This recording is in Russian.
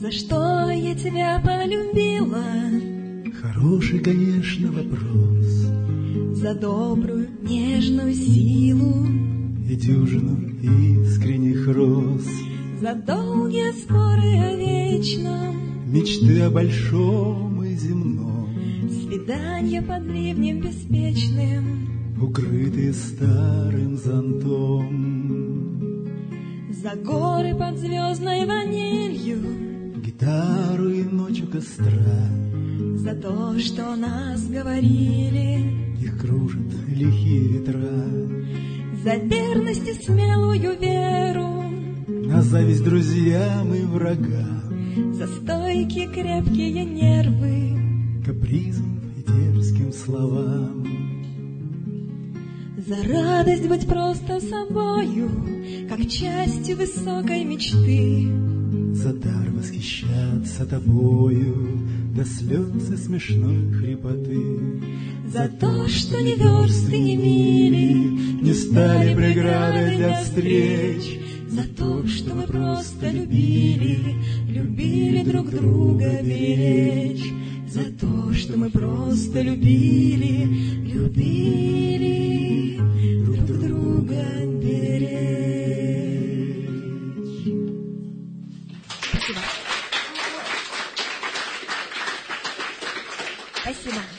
За что я тебя полюбила? Хороший, конечно, вопрос. За добрую, нежную силу И дюжину искренних роз. За долгие споры о вечном, Мечты о большом и земном, свидания под ливнем беспечным, укрытые старым зонтом. за горы под звездной ванилью, Гитару и ночь у костра. за то, что нас говорили, Их кружат лихие ветра. за верность и смелую веру, На зависть друзьям и врагам, за стойкие крепкие нервы, капризам и дерзким словам. за радость быть просто собою, как частью высокой мечты, За дар восхищаться тобою до слез и смешной хрипоты. за то, что ни версты, ни мили не стали преградой для встреч, за то, что мы просто любили, любили друг друга беречь, за то, что мы просто любили, любили друг друга беречь. Спасибо. Спасибо.